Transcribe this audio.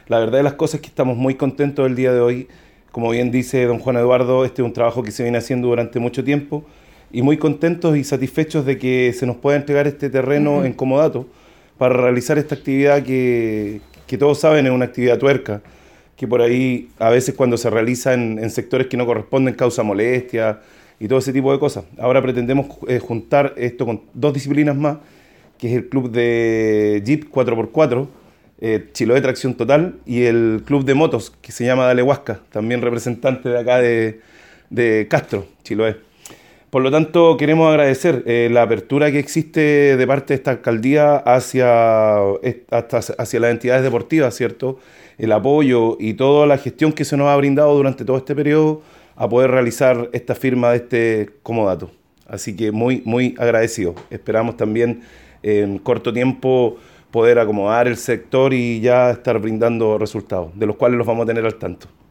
La verdad de las cosas es que estamos muy contentos el día de hoy. Como bien dice don Juan Eduardo, este es un trabajo que se viene haciendo durante mucho tiempo y muy contentos y satisfechos de que se nos pueda entregar este terreno en comodato para realizar esta actividad que todos saben es una actividad tuerca, que por ahí a veces cuando se realiza en sectores que no corresponden causa molestia y todo ese tipo de cosas. Ahora pretendemos juntar esto con dos disciplinas más, que es el club de Jeep 4x4, Chiloé Tracción Total, y el club de motos, que se llama Dale Huasca, también representante de acá de Castro, Chiloé. Por lo tanto, queremos agradecer la apertura que existe de parte de esta alcaldía hacia las entidades deportivas, ¿cierto? El apoyo y toda la gestión que se nos ha brindado durante todo este periodo a poder realizar esta firma de este comodato. Así que muy, muy agradecido. Esperamos también en corto tiempo poder acomodar el sector y ya estar brindando resultados, de los cuales los vamos a tener al tanto.